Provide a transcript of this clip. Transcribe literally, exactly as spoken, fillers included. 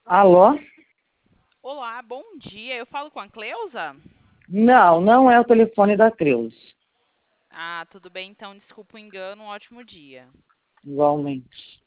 Alô? Olá, bom dia. Eu falo com a Cleusa? Não, não é o telefone da Creuza. Ah, tudo bem, então desculpa o engano, um ótimo dia. Igualmente.